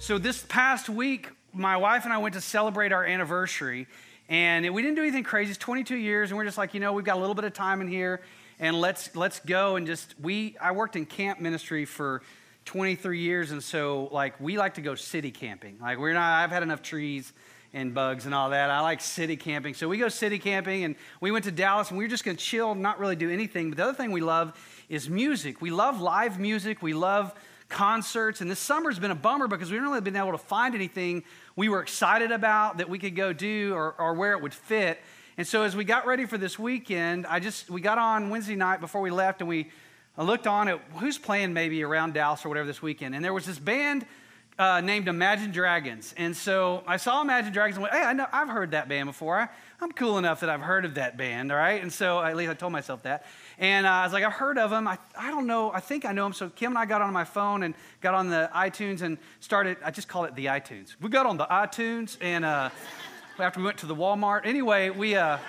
So this past week, my wife and I went to celebrate our anniversary, and we didn't do anything crazy. It's 22 years, and we're just like, we've got a little bit of time in here, and let's go and I worked in camp ministry for 23 years, and so we like to go city camping. I've had enough trees and bugs and all that. I like city camping. So we go city camping, and we went to Dallas, and we were just going to chill, not really do anything. But the other thing we love is music. We love live music. We love concerts. And this summer's been a bummer because we haven't really been able to find anything we were excited about that we could go do or where it would fit. And so as we got ready for this weekend, we got on Wednesday night before we left, and I looked on at who's playing maybe around Dallas or whatever this weekend. And there was this band named Imagine Dragons. And so I saw Imagine Dragons and went, hey, I've heard that band before. I'm cool enough that I've heard of that band, all right? And so at least I told myself that. And I was like, I've heard of them. I don't know. I think I know them. So Kim and I got on my phone and got on the iTunes and I just call it the iTunes. We got on the iTunes, and after we went to the Walmart. Anyway, we got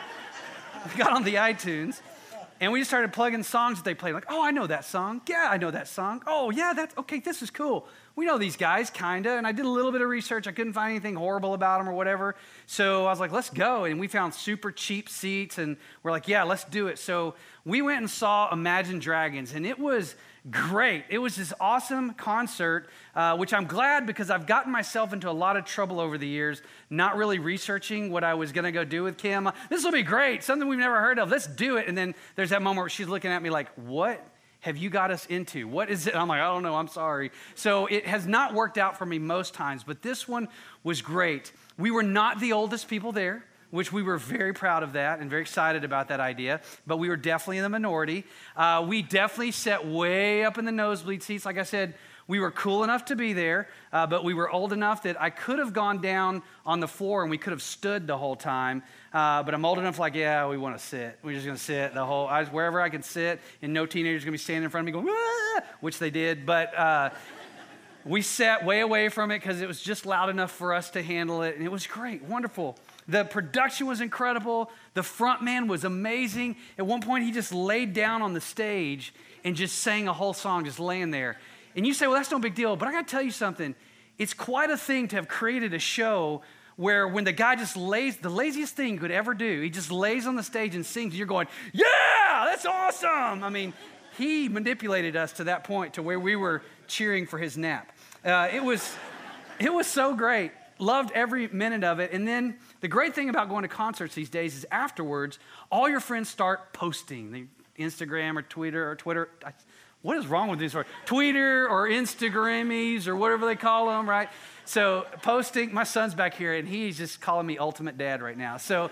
on the iTunes. And we just started plugging songs that they played. Like, oh, I know that song. Yeah, I know that song. Oh, yeah, okay, this is cool. We know these guys, kind of. And I did a little bit of research. I couldn't find anything horrible about them or whatever. So I was like, let's go. And we found super cheap seats. And we're like, yeah, let's do it. So we went and saw Imagine Dragons. And it was great. It was this awesome concert, which I'm glad because I've gotten myself into a lot of trouble over the years, not really researching what I was going to go do with Kim. This will be great, something we've never heard of. Let's do it. And then there's that moment where she's looking at me like, what have you got us into? What is it? I'm like, I don't know. I'm sorry. So it has not worked out for me most times, but this one was great. We were not the oldest people there, which we were very proud of that and very excited about that idea, but we were definitely in the minority. We definitely sat way up in the nosebleed seats. Like I said, we were cool enough to be there, but we were old enough that I could have gone down on the floor and we could have stood the whole time, but I'm old enough we want to sit. We're just going to sit wherever I can sit, and no teenager's going to be standing in front of me going, ah! Which they did, but we sat way away from it because it was just loud enough for us to handle it, and it was great, wonderful. The production was incredible. The front man was amazing. At one point, he just laid down on the stage and just sang a whole song, just laying there. And you say, well, that's no big deal. But I got to tell you something. It's quite a thing to have created a show where when the guy just lays, the laziest thing he could ever do, he just lays on the stage and sings, and you're going, yeah, that's awesome. I mean, he manipulated us to that point to where we were cheering for his nap. It was so great. Loved every minute of it. And then the great thing about going to concerts these days is afterwards, all your friends start posting. Instagram or Twitter. What is wrong with these words? Twitter or Instagrammies or whatever they call them, right? So posting, my son's back here and he's just calling me ultimate dad right now. So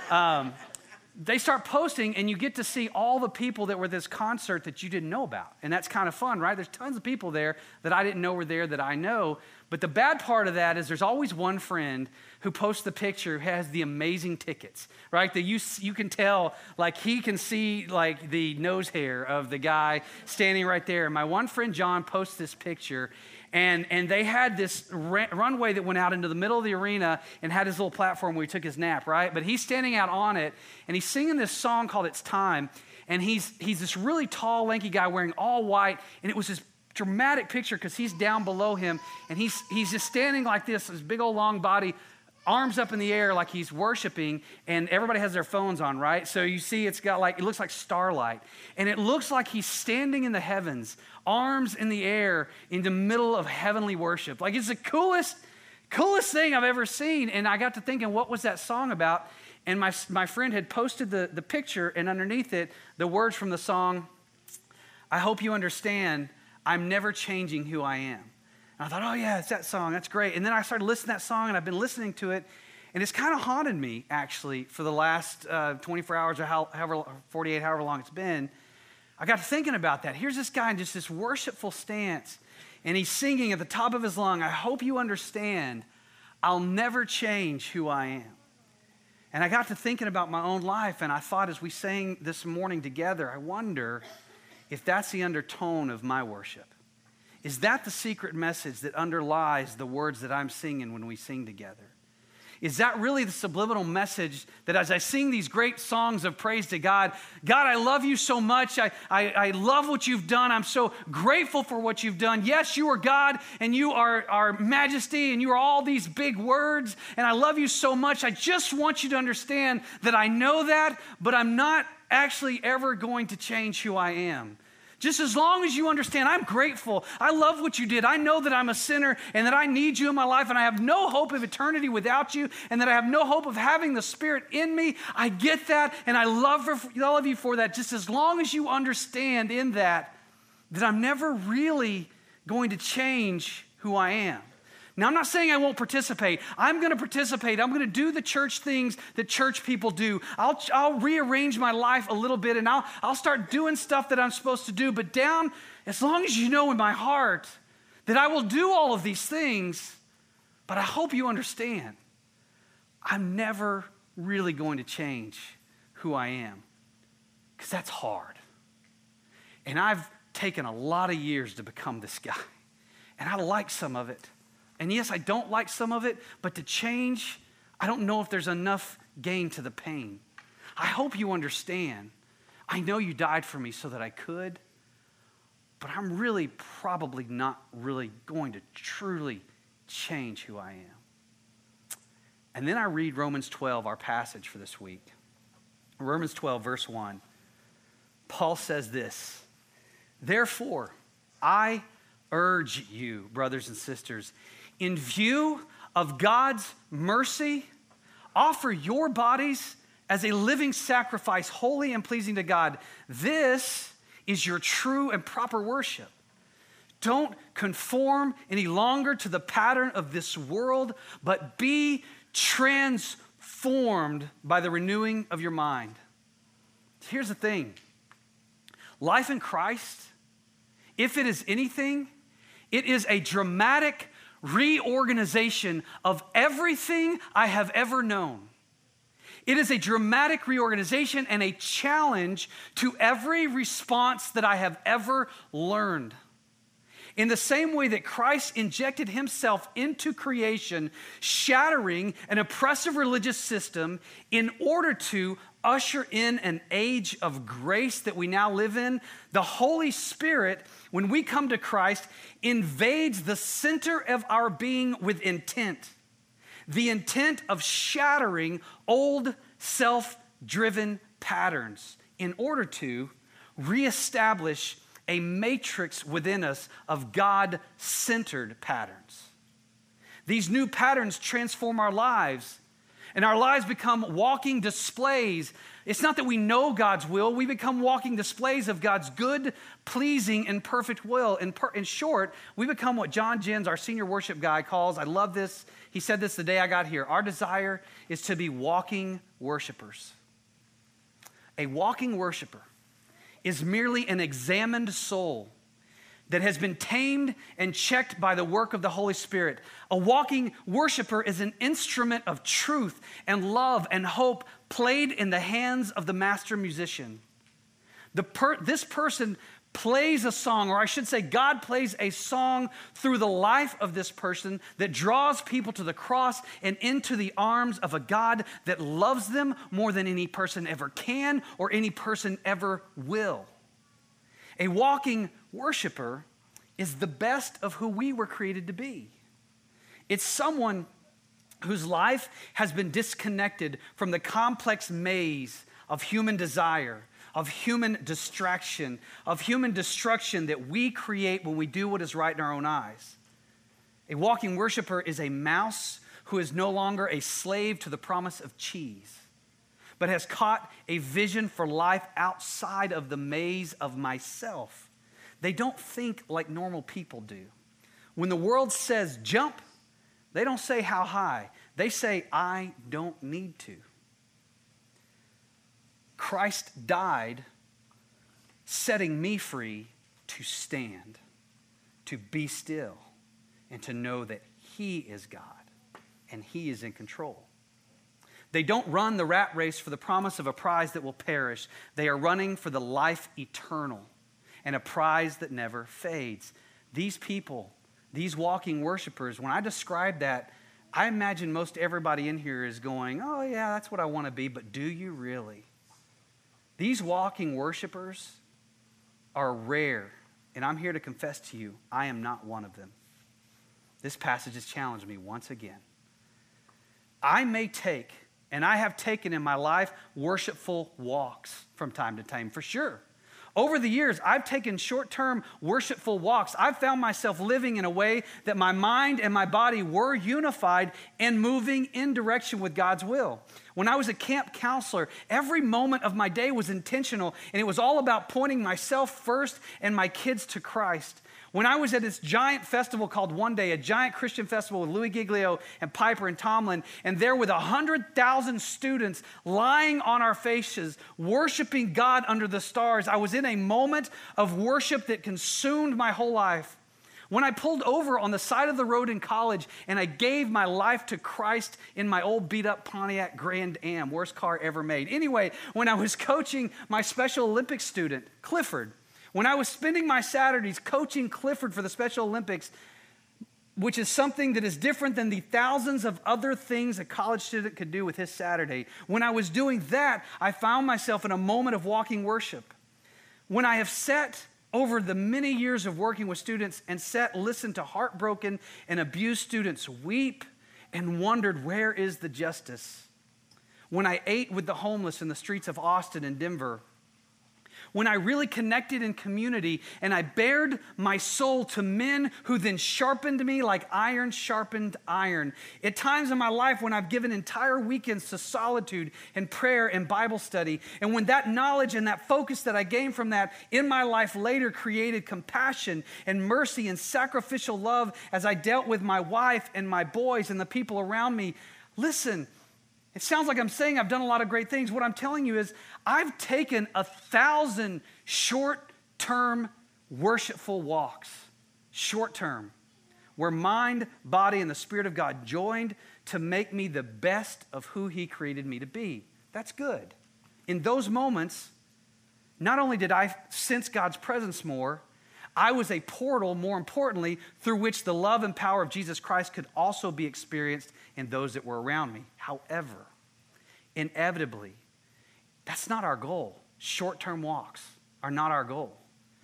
they start posting and you get to see all the people that were at this concert that you didn't know about. And that's kind of fun, right? There's tons of people there that I didn't know were there that I know. But the bad part of that is there's always one friend who posts the picture who has the amazing tickets, right? That you can tell, he can see the nose hair of the guy standing right there. And my one friend, John, posts this picture. And they had this runway that went out into the middle of the arena and had his little platform where he took his nap, right? But he's standing out on it, and he's singing this song called It's Time. And he's this really tall, lanky guy wearing all white, and it was this dramatic picture because he's down below him, and he's just standing like this big old long body, arms up in the air like he's worshiping, and everybody has their phones on, right? So you see it looks like starlight, and it looks like he's standing in the heavens, arms in the air in the middle of heavenly worship. It's the coolest thing I've ever seen. And I got to thinking, what was that song about? And my friend had posted the picture, and underneath it, the words from the song, I hope you understand, I'm never changing who I am. And I thought, oh yeah, it's that song, that's great. And then I started listening to that song, and I've been listening to it, and it's kind of haunted me, actually, for the last 24 hours or however 48, however long it's been. I got to thinking about that. Here's this guy in just this worshipful stance, and he's singing at the top of his lung, I hope you understand, I'll never change who I am. And I got to thinking about my own life, and I thought as we sang this morning together, I wonder if that's the undertone of my worship. Is that the secret message that underlies the words that I'm singing when we sing together? Is that really the subliminal message that as I sing these great songs of praise to God, God, I love you so much. I love what you've done. I'm so grateful for what you've done. Yes, you are God and you are our majesty and you are all these big words and I love you so much. I just want you to understand that I know that, but I'm not actually ever going to change who I am. Just as long as you understand, I'm grateful. I love what you did. I know that I'm a sinner and that I need you in my life and I have no hope of eternity without you and that I have no hope of having the Spirit in me. I get that and I love you for that. Just as long as you understand in that I'm never really going to change who I am. Now, I'm not saying I won't participate. I'm going to participate. I'm going to do the church things that church people do. I'll rearrange my life a little bit and I'll start doing stuff that I'm supposed to do. But as long as you know in my heart that I will do all of these things, but I hope you understand, I'm never really going to change who I am because that's hard. And I've taken a lot of years to become this guy. And I like some of it. And yes, I don't like some of it, but to change, I don't know if there's enough gain to the pain. I hope you understand. I know you died for me so that I could, but I'm really probably not really going to truly change who I am. And then I read Romans 12, our passage for this week. Romans 12, verse 1. Paul says this, "Therefore, I urge you, brothers and sisters, in view of God's mercy, offer your bodies as a living sacrifice, holy and pleasing to God. This is your true and proper worship. Don't conform any longer to the pattern of this world, but be transformed by the renewing of your mind." Here's the thing. Life in Christ, if it is anything, it is a dramatic reorganization of everything I have ever known. It is a dramatic reorganization and a challenge to every response that I have ever learned. In the same way that Christ injected himself into creation, shattering an oppressive religious system in order to usher in an age of grace that we now live in, the Holy Spirit, when we come to Christ, invades the center of our being with intent. The intent of shattering old self-driven patterns in order to reestablish a matrix within us of God-centered patterns. These new patterns transform our lives, and our lives become walking displays. It's not that we know God's will, we become walking displays of God's good, pleasing, and perfect will. In short, we become what John Jens, our senior worship guy, calls, I love this, he said this the day I got here, our desire is to be walking worshipers. A walking worshiper is merely an examined soul that has been tamed and checked by the work of the Holy Spirit. A walking worshiper is an instrument of truth and love and hope played in the hands of the master musician. This person plays a song, or I should say God plays a song through the life of this person that draws people to the cross and into the arms of a God that loves them more than any person ever can or any person ever will. A walking worshiper is the best of who we were created to be. It's someone whose life has been disconnected from the complex maze of human desire, of human distraction, of human destruction that we create when we do what is right in our own eyes. A walking worshiper is a mouse who is no longer a slave to the promise of cheese, but has caught a vision for life outside of the maze of myself. They don't think like normal people do. When the world says jump, they don't say how high. They say, I don't need to. Christ died, setting me free to stand, to be still, and to know that He is God and He is in control. They don't run the rat race for the promise of a prize that will perish. They are running for the life eternal and a prize that never fades. These people, these walking worshipers, when I describe that, I imagine most everybody in here is going, oh yeah, that's what I want to be, but do you really? These walking worshipers are rare, and I'm here to confess to you, I am not one of them. This passage has challenged me once again. I may take, and I have taken in my life, worshipful walks from time to time, for sure. Over the years, I've taken short-term worshipful walks. I've found myself living in a way that my mind and my body were unified and moving in direction with God's will. When I was a camp counselor, every moment of my day was intentional, and it was all about pointing myself first and my kids to Christ. When I was at this giant festival called One Day, a giant Christian festival with Louis Giglio and Piper and Tomlin, and there with 100,000 students lying on our faces, worshiping God under the stars, I was in a moment of worship that consumed my whole life. When I pulled over on the side of the road in college and I gave my life to Christ in my old beat-up Pontiac Grand Am, worst car ever made. Anyway, when I was coaching my Special Olympics student, Clifford, when I was spending my Saturdays coaching Clifford for the Special Olympics, which is something that is different than the thousands of other things a college student could do with his Saturday, when I was doing that, I found myself in a moment of walking worship. When I have sat over the many years of working with students and listened to heartbroken and abused students weep and wondered, where is the justice? When I ate with the homeless in the streets of Austin and Denver, when I really connected in community and I bared my soul to men who then sharpened me like iron sharpened iron. At times in my life when I've given entire weekends to solitude and prayer and Bible study, and when that knowledge and that focus that I gained from that in my life later created compassion and mercy and sacrificial love as I dealt with my wife and my boys and the people around me. Listen, it sounds like I'm saying I've done a lot of great things. What I'm telling you is I've taken 1,000 short-term worshipful walks, short-term, where mind, body, and the Spirit of God joined to make me the best of who He created me to be. That's good. In those moments, not only did I sense God's presence more, I was a portal, more importantly, through which the love and power of Jesus Christ could also be experienced in those that were around me. However, inevitably, that's not our goal. Short-term walks are not our goal.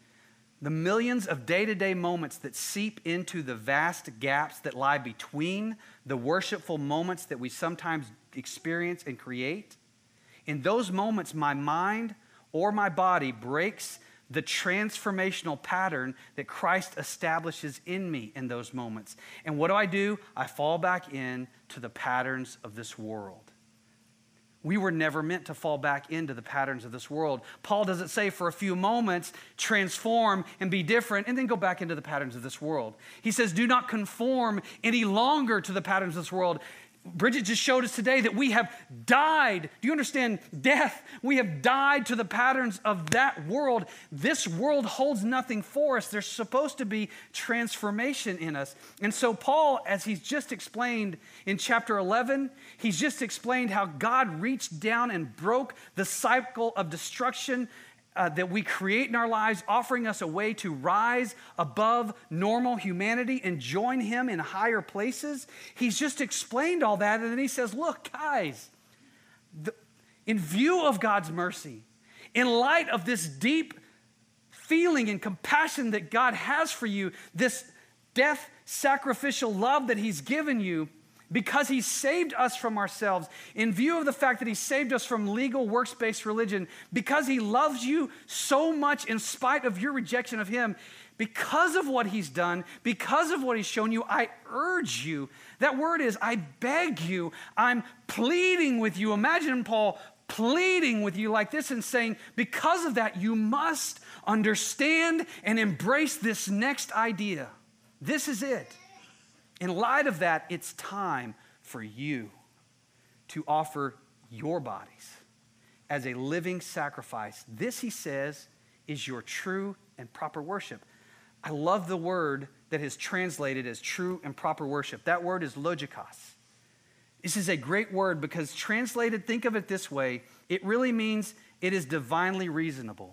The millions of day-to-day moments that seep into the vast gaps that lie between the worshipful moments that we sometimes experience and create, in those moments, my mind or my body breaks the transformational pattern that Christ establishes in me in those moments. And what do? I fall back into the patterns of this world. We were never meant to fall back into the patterns of this world. Paul doesn't say for a few moments, transform and be different, and then go back into the patterns of this world. He says, do not conform any longer to the patterns of this world. Bridget just showed us today that we have died. Do you understand death? We have died to the patterns of that world. This world holds nothing for us. There's supposed to be transformation in us. And so Paul, as he's just explained in chapter 11, he's just explained how God reached down and broke the cycle of destruction that we create in our lives, offering us a way to rise above normal humanity and join Him in higher places. He's just explained all that, and then he says, look, guys, in view of God's mercy, in light of this deep feeling and compassion that God has for you, this death sacrificial love that He's given you, because He saved us from ourselves, in view of the fact that He saved us from legal works-based religion, because He loves you so much in spite of your rejection of Him, because of what He's done, because of what He's shown you, I urge you. That word is, I beg you, I'm pleading with you. Imagine Paul pleading with you like this and saying, because of that, you must understand and embrace this next idea. This is it. In light of that, it's time for you to offer your bodies as a living sacrifice. This, he says, is your true and proper worship. I love the word that is translated as true and proper worship. That word is logikos. This is a great word because translated, think of it this way, it really means it is divinely reasonable.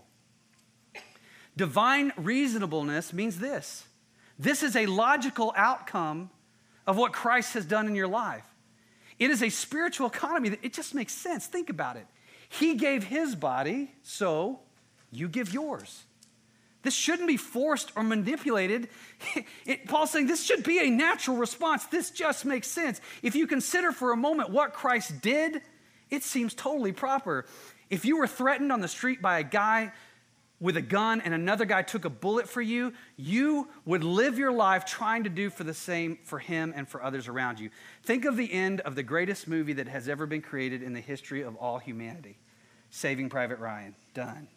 Divine reasonableness means this. This is a logical outcome of what Christ has done in your life. It is a spiritual economy that it just makes sense. Think about it. He gave his body, so you give yours. This shouldn't be forced or manipulated. Paul's saying this should be a natural response. This just makes sense. If you consider for a moment what Christ did, it seems totally proper. If you were threatened on the street by a guy with a gun and another guy took a bullet for you, you would live your life trying to do for the same for him and for others around you. Think of the end of the greatest movie that has ever been created in the history of all humanity, Saving Private Ryan. Done.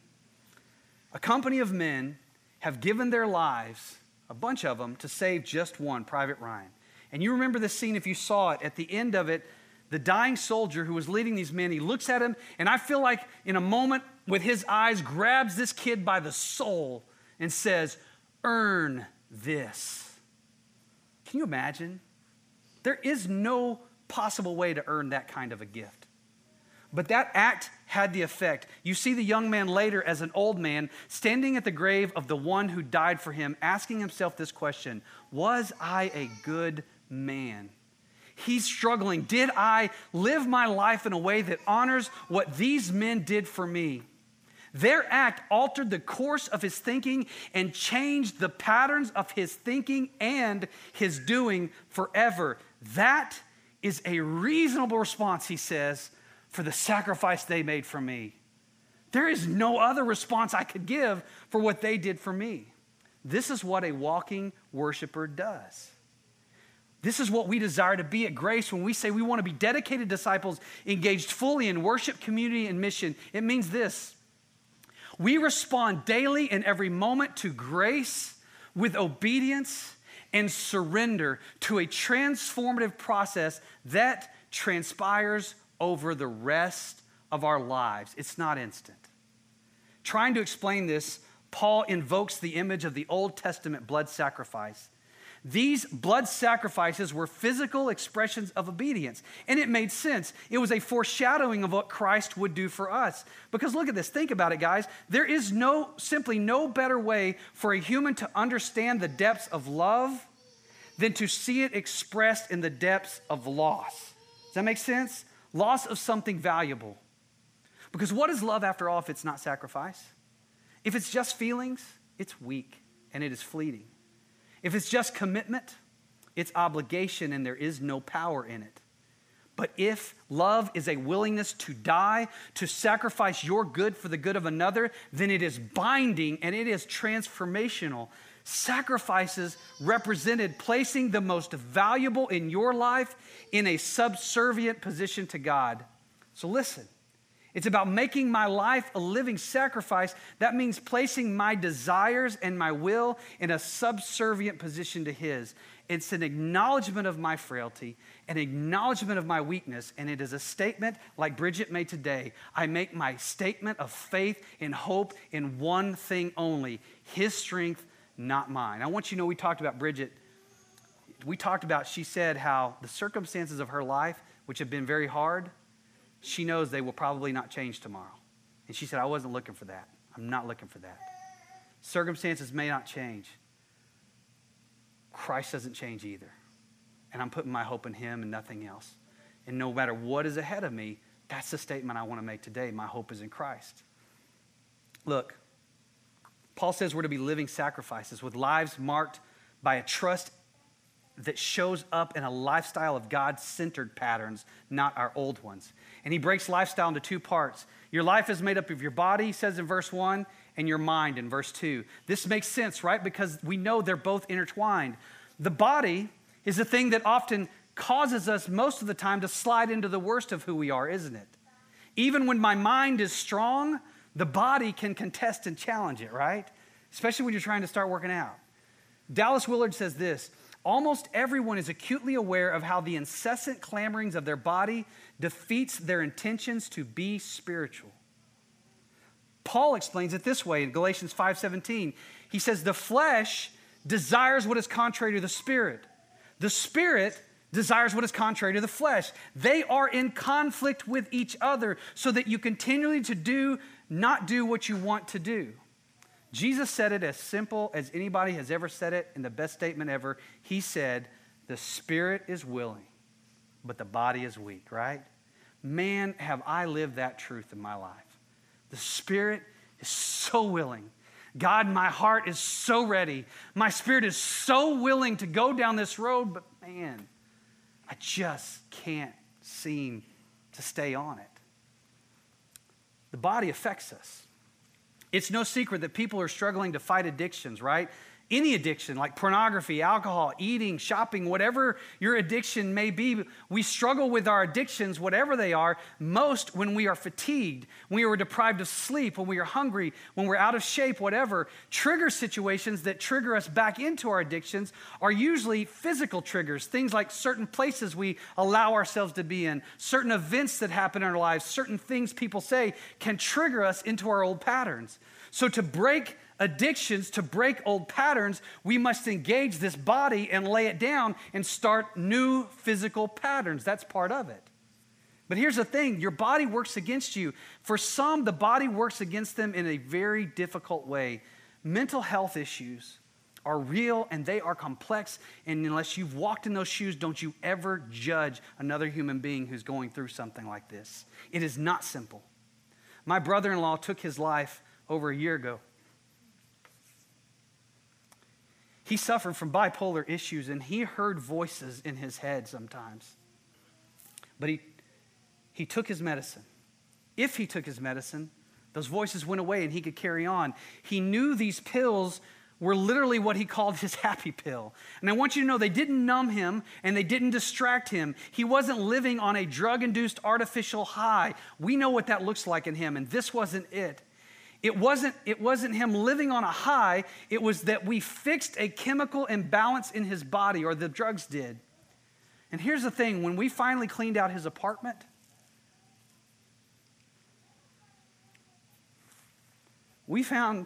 A company of men have given their lives, a bunch of them, to save just one, Private Ryan. And you remember this scene if you saw it. At the end of it, the dying soldier who was leading these men, he looks at him, and I feel like in a moment with his eyes, grabs this kid by the soul and says, earn this. Can you imagine? There is no possible way to earn that kind of a gift. But that act had the effect. You see the young man later as an old man standing at the grave of the one who died for him, asking himself this question, was I a good man? He's struggling. Did I live my life in a way that honors what these men did for me? Their act altered the course of his thinking and changed the patterns of his thinking and his doing forever. That is a reasonable response, he says, for the sacrifice they made for me. There is no other response I could give for what they did for me. This is what a walking worshiper does. This is what we desire to be at Grace when we say we want to be dedicated disciples engaged fully in worship, community, and mission. It means this. We respond daily in every moment to grace with obedience and surrender to a transformative process that transpires over the rest of our lives. It's not instant. Trying to explain this, Paul invokes the image of the Old Testament blood sacrifice. These blood sacrifices were physical expressions of obedience, and it made sense. It was a foreshadowing of what Christ would do for us. Because look at this, think about it, guys. There is simply no better way for a human to understand the depths of love than to see it expressed in the depths of loss. Does that make sense? Loss of something valuable. Because what is love after all if it's not sacrifice? If it's just feelings, it's weak and it is fleeting. If it's just commitment, it's obligation and there is no power in it. But if love is a willingness to die, to sacrifice your good for the good of another, then it is binding and it is transformational. Sacrifices represented placing the most valuable in your life in a subservient position to God. So listen, it's about making my life a living sacrifice. That means placing my desires and my will in a subservient position to His. It's an acknowledgement of my frailty, an acknowledgement of my weakness, and it is a statement like Bridget made today. I make my statement of faith and hope in one thing only, His strength, not mine. I want you to know we talked about Bridget. She said how the circumstances of her life, which have been very hard, she knows they will probably not change tomorrow. And she said, I wasn't looking for that. I'm not looking for that. Circumstances may not change. Christ doesn't change either. And I'm putting my hope in Him and nothing else. And no matter what is ahead of me, that's the statement I want to make today. My hope is in Christ. Look, Paul says we're to be living sacrifices with lives marked by a trust that shows up in a lifestyle of God-centered patterns, not our old ones. And he breaks lifestyle into two parts. Your life is made up of your body, he says in verse 1, and your mind in verse 2. This makes sense, right? Because we know they're both intertwined. The body is the thing that often causes us most of the time to slide into the worst of who we are, isn't it? Even when my mind is strong, the body can contest and challenge it, right? Especially when you're trying to start working out. Dallas Willard says this, almost everyone is acutely aware of how the incessant clamorings of their body defeats their intentions to be spiritual. Paul explains it this way in Galatians 5:17. He says, the flesh desires what is contrary to the spirit. The spirit desires what is contrary to the flesh. They are in conflict with each other so that you continually not do what you want to do. Jesus said it as simple as anybody has ever said it in the best statement ever. He said, The spirit is willing, but the body is weak, right? Man, have I lived that truth in my life. The spirit is so willing. God, my heart is so ready. My spirit is so willing to go down this road, but man, I just can't seem to stay on it. The body affects us. It's no secret that people are struggling to fight addictions, right? Any addiction like pornography, alcohol, eating, shopping, whatever your addiction may be, we struggle with our addictions, whatever they are, most when we are fatigued, when we are deprived of sleep, when we are hungry, when we're out of shape, whatever. Trigger situations that trigger us back into our addictions are usually physical triggers, things like certain places we allow ourselves to be in, certain events that happen in our lives, certain things people say can trigger us into our old patterns. So to break addictions, to break old patterns, we must engage this body and lay it down and start new physical patterns. That's part of it. But here's the thing, your body works against you. For some, the body works against them in a very difficult way. Mental health issues are real and they are complex, and unless you've walked in those shoes, don't you ever judge another human being who's going through something like this. It is not simple. My brother-in-law took his life over a year ago. He suffered from bipolar issues, and he heard voices in his head sometimes. But he took his medicine. If he took his medicine, those voices went away and he could carry on. He knew these pills were literally what he called his happy pill. And I want you to know they didn't numb him and they didn't distract him. He wasn't living on a drug-induced artificial high. We know what that looks like in him, and this wasn't it. It wasn't him living on a high. It was that we fixed a chemical imbalance in his body, or the drugs did. And here's the thing, when we finally cleaned out his apartment, we found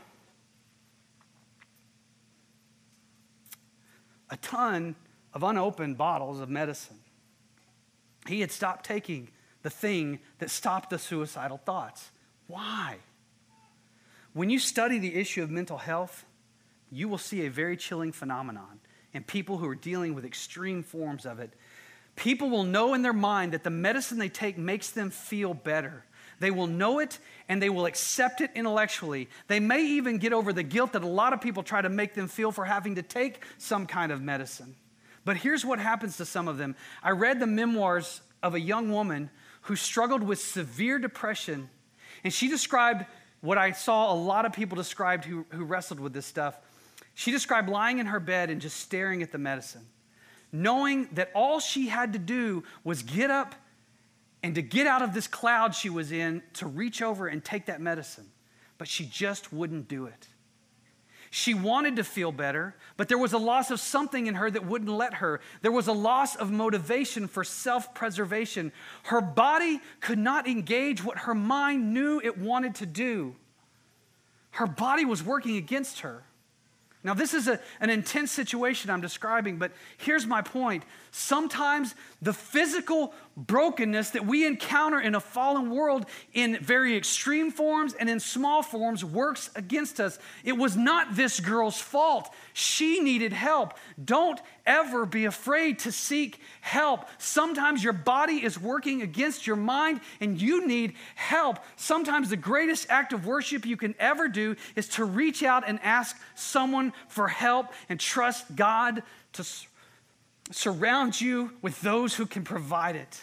a ton of unopened bottles of medicine. He had stopped taking the thing that stopped the suicidal thoughts. Why? When you study the issue of mental health, you will see a very chilling phenomenon in people who are dealing with extreme forms of it. People will know in their mind that the medicine they take makes them feel better. They will know it and they will accept it intellectually. They may even get over the guilt that a lot of people try to make them feel for having to take some kind of medicine. But here's what happens to some of them. I read the memoirs of a young woman who struggled with severe depression, and she described what I saw a lot of people described who wrestled with this stuff. She described lying in her bed and just staring at the medicine, knowing that all she had to do was get up and to get out of this cloud she was in to reach over and take that medicine. But she just wouldn't do it. She wanted to feel better, but there was a loss of something in her that wouldn't let her. There was a loss of motivation for self-preservation. Her body could not engage what her mind knew it wanted to do. Her body was working against her. Now, this is an intense situation I'm describing, but here's my point. Sometimes the physical brokenness that we encounter in a fallen world in very extreme forms and in small forms works against us. It was not this girl's fault. She needed help. Don't ever be afraid to seek help. Sometimes your body is working against your mind and you need help. Sometimes the greatest act of worship you can ever do is to reach out and ask someone for help and trust God to surround you with those who can provide it.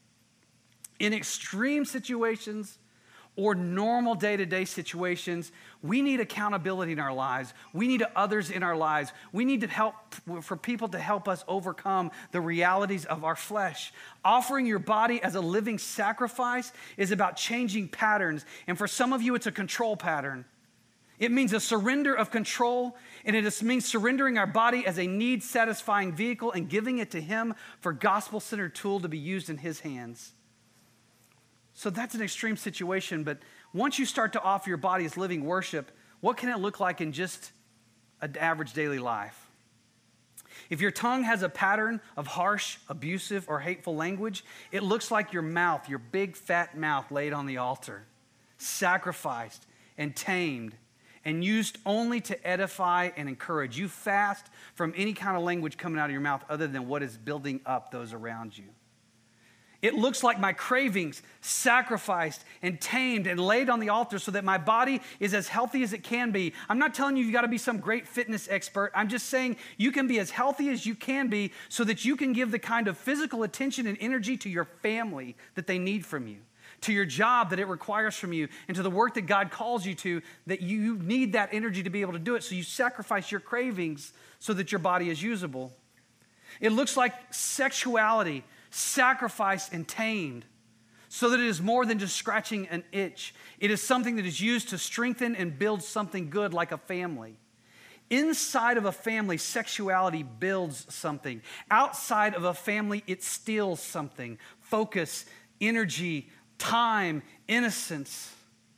In extreme situations or normal day-to-day situations, we need accountability in our lives. We need others in our lives. We need to help for people to help us overcome the realities of our flesh. Offering your body as a living sacrifice is about changing patterns. And for some of you, it's a control pattern. It means a surrender of control, and it just means surrendering our body as a need-satisfying vehicle and giving it to Him for gospel-centered tool to be used in His hands. So that's an extreme situation, but once you start to offer your body as living worship, what can it look like in just an average daily life? If your tongue has a pattern of harsh, abusive, or hateful language, it looks like your mouth, your big fat mouth laid on the altar, sacrificed and tamed. and used only to edify and encourage. You fast from any kind of language coming out of your mouth other than what is building up those around you. It looks like my cravings sacrificed and tamed and laid on the altar so that my body is as healthy as it can be. I'm not telling you got to be some great fitness expert. I'm just saying you can be as healthy as you can be so that you can give the kind of physical attention and energy to your family that they need from you, to your job that it requires from you, and to the work that God calls you to, that you need that energy to be able to do it. So you sacrifice your cravings so that your body is usable. It looks like sexuality sacrificed and tamed so that it is more than just scratching an itch. It is something that is used to strengthen and build something good like a family. Inside of a family, sexuality builds something. Outside of a family, it steals something. Focus, energy, time, innocence.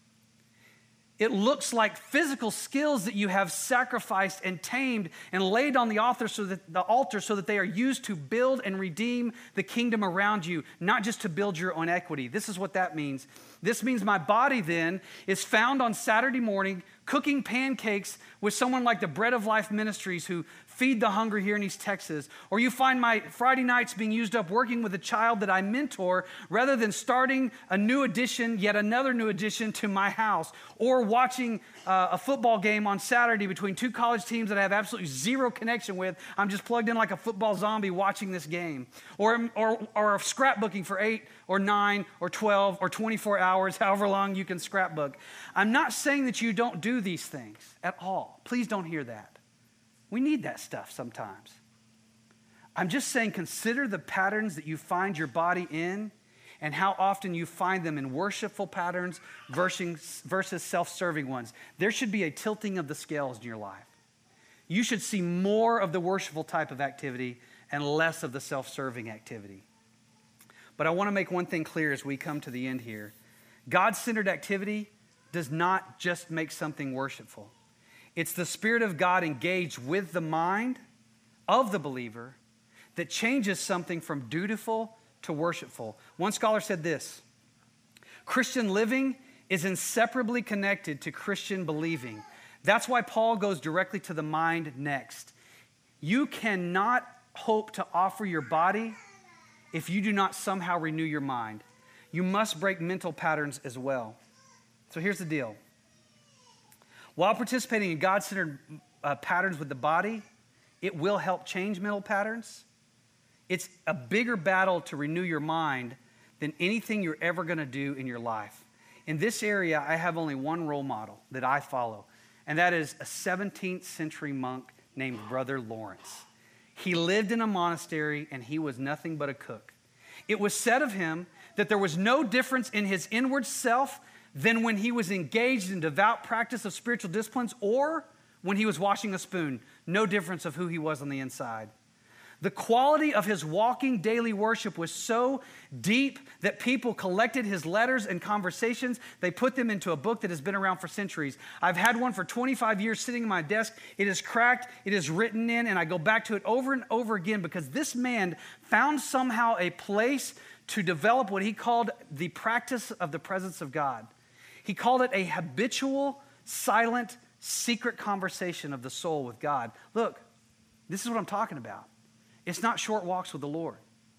It looks like physical skills that you have sacrificed and tamed and laid on the altar so that they are used to build and redeem the kingdom around you, not just to build your own equity. This is what that means. This means my body then is found on Saturday morning cooking pancakes with someone like the Bread of Life Ministries who feed the hungry here in East Texas. Or you find my Friday nights being used up working with a child that I mentor rather than starting a new addition, yet another new addition to my house. Or watching a football game on Saturday between two college teams that I have absolutely zero connection with. I'm just plugged in like a football zombie watching this game. Or scrapbooking for 8 or 9 or 12 or 24 hours, however long you can scrapbook. I'm not saying that you don't do these things at all. Please don't hear that. We need that stuff sometimes. I'm just saying consider the patterns that you find your body in and how often you find them in worshipful patterns versus self-serving ones. There should be a tilting of the scales in your life. You should see more of the worshipful type of activity and less of the self-serving activity. But I want to make one thing clear as we come to the end here. God-centered activity does not just make something worshipful. It's the Spirit of God engaged with the mind of the believer that changes something from dutiful to worshipful. One scholar said this: Christian living is inseparably connected to Christian believing. That's why Paul goes directly to the mind next. You cannot hope to offer your body if you do not somehow renew your mind. You must break mental patterns as well. So here's the deal. While participating in God-centered patterns with the body, it will help change mental patterns. It's a bigger battle to renew your mind than anything you're ever going to do in your life. In this area, I have only one role model that I follow, and that is a 17th century monk named Brother Lawrence. He lived in a monastery, and he was nothing but a cook. It was said of him that there was no difference in his inward self than when he was engaged in devout practice of spiritual disciplines or when he was washing a spoon. No difference of who he was on the inside. The quality of his walking daily worship was so deep that people collected his letters and conversations. They put them into a book that has been around for centuries. I've had one for 25 years sitting in my desk. It is cracked, it is written in, and I go back to it over and over again because this man found somehow a place to develop what he called the practice of the presence of God. He called it a habitual, silent, secret conversation of the soul with God. Look, this is what I'm talking about. It's not short walks with the Lord.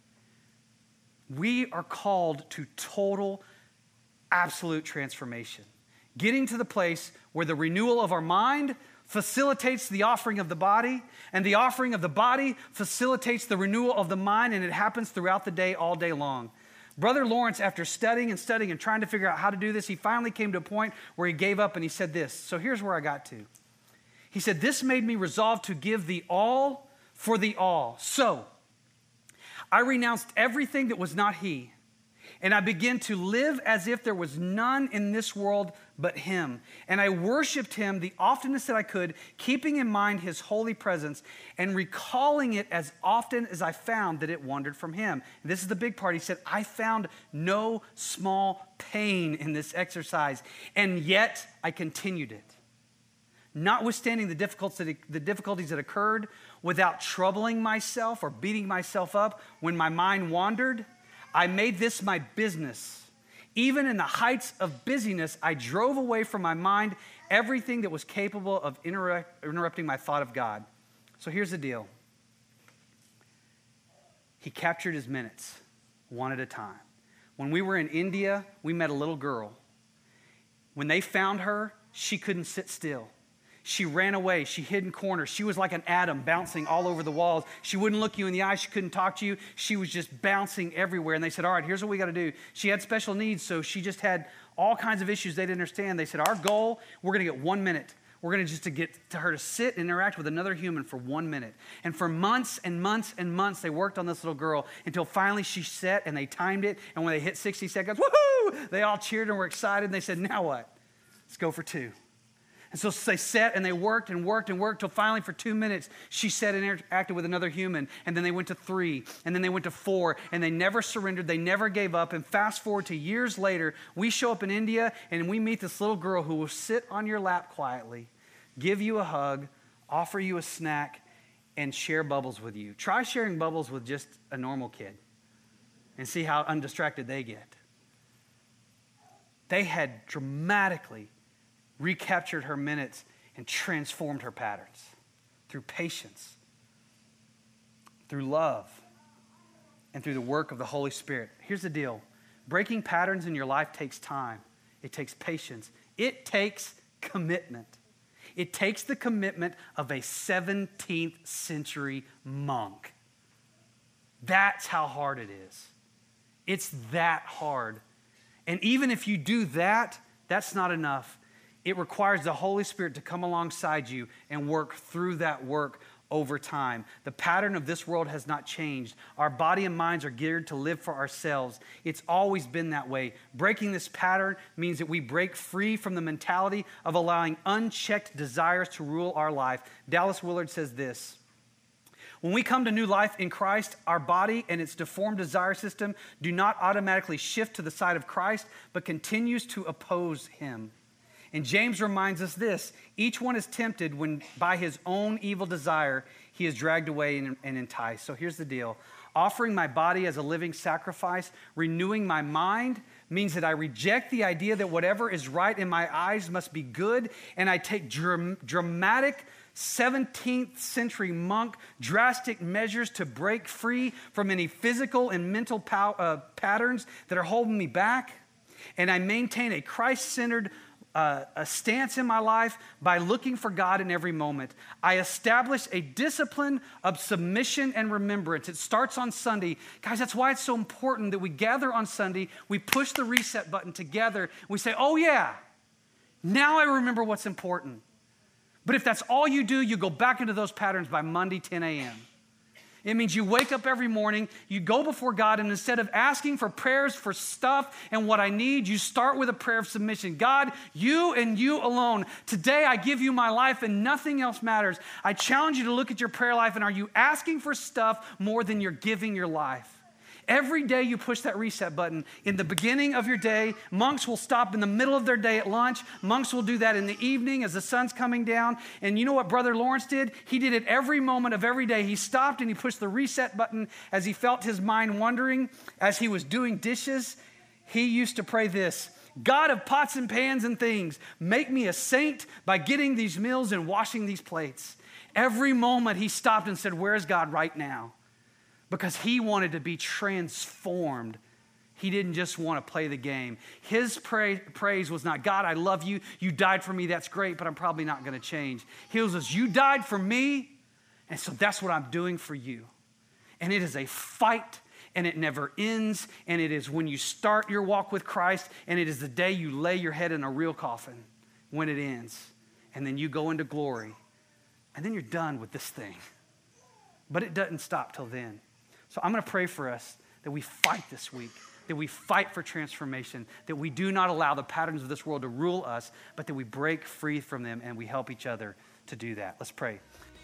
We are called to total, absolute transformation. Getting to the place where the renewal of our mind facilitates the offering of the body, and the offering of the body facilitates the renewal of the mind, and it happens throughout the day, all day long. Brother Lawrence, after studying and trying to figure out how to do this, he finally came to a point where he gave up and he said this. So here's where I got to. He said, "This made me resolve to give the all for the all. So I renounced everything that was not he, and I began to live as if there was none in this world but him. And I worshiped him the oftenest that I could, keeping in mind his holy presence and recalling it as often as I found that it wandered from him." And this is the big part. He said, "I found no small pain in this exercise, and yet I continued it. Notwithstanding the difficulties that occurred, without troubling myself or beating myself up when my mind wandered, I made this my business. Even in the heights of busyness, I drove away from my mind everything that was capable of interrupting my thought of God. So here's the deal. He captured his minutes one at a time. When we were in India, we met a little girl. When they found her, she couldn't sit still. She ran away. She hid in corners. She was like an atom bouncing all over the walls. She wouldn't look you in the eye. She couldn't talk to you. She was just bouncing everywhere. And they said, all right, here's what we got to do. She had special needs, so she just had all kinds of issues they didn't understand. They said, our goal, we're going to get 1 minute. We're going to get to her to sit and interact with another human for 1 minute. And for months and months and months, they worked on this little girl until finally she sat and they timed it. And when they hit 60 seconds, woohoo! They all cheered and were excited. And they said, now what? Let's go for 2. And so they sat and they worked and worked and worked till finally for 2 minutes, she sat and interacted with another human. And then they went to 3, and then they went to 4, and they never surrendered. They never gave up. And fast forward to years later, we show up in India and we meet this little girl who will sit on your lap quietly, give you a hug, offer you a snack, and share bubbles with you. Try sharing bubbles with just a normal kid and see how undistracted they get. They had dramatically recaptured her minutes and transformed her patterns through patience, through love, and through the work of the Holy Spirit. Here's the deal. Breaking patterns in your life takes time. It takes patience. It takes commitment. It takes the commitment of a 17th century monk. That's how hard it is. It's that hard. And even if you do that, that's not enough. It requires the Holy Spirit to come alongside you and work through that work over time. The pattern of this world has not changed. Our body and minds are geared to live for ourselves. It's always been that way. Breaking this pattern means that we break free from the mentality of allowing unchecked desires to rule our life. Dallas Willard says this: when we come to new life in Christ, our body and its deformed desire system do not automatically shift to the side of Christ, but continues to oppose him. And James reminds us this: each one is tempted when by his own evil desire he is dragged away and enticed. So here's the deal. Offering my body as a living sacrifice, renewing my mind, means that I reject the idea that whatever is right in my eyes must be good, and I take dramatic 17th century monk drastic measures to break free from any physical and mental patterns that are holding me back. And I maintain a Christ-centered a stance in my life by looking for God in every moment. I establish a discipline of submission and remembrance. It starts on Sunday. Guys, that's why it's so important that we gather on Sunday. We push the reset button together. We say, oh yeah, now I remember what's important. But if that's all you do, you go back into those patterns by Monday, 10 a.m. It means you wake up every morning, you go before God, and instead of asking for prayers for stuff and what I need, you start with a prayer of submission. God, you and you alone. Today I give you my life and nothing else matters. I challenge you to look at your prayer life, and are you asking for stuff more than you're giving your life? Every day you push that reset button. In the beginning of your day, monks will stop in the middle of their day at lunch. Monks will do that in the evening as the sun's coming down. And you know what Brother Lawrence did? He did it every moment of every day. He stopped and he pushed the reset button as he felt his mind wandering. As he was doing dishes, he used to pray this: God of pots and pans and things, make me a saint by getting these meals and washing these plates. Every moment he stopped and said, where is God right now? Because he wanted to be transformed. He didn't just want to play the game. His praise was not, God, I love you. You died for me. That's great, but I'm probably not going to change. His was, you died for me, and so that's what I'm doing for you. And it is a fight, and it never ends. And it is when you start your walk with Christ, and it is the day you lay your head in a real coffin when it ends. And then you go into glory. And then you're done with this thing. But it doesn't stop till then. So I'm going to pray for us that we fight this week, that we fight for transformation, that we do not allow the patterns of this world to rule us, but that we break free from them and we help each other to do that. Let's pray.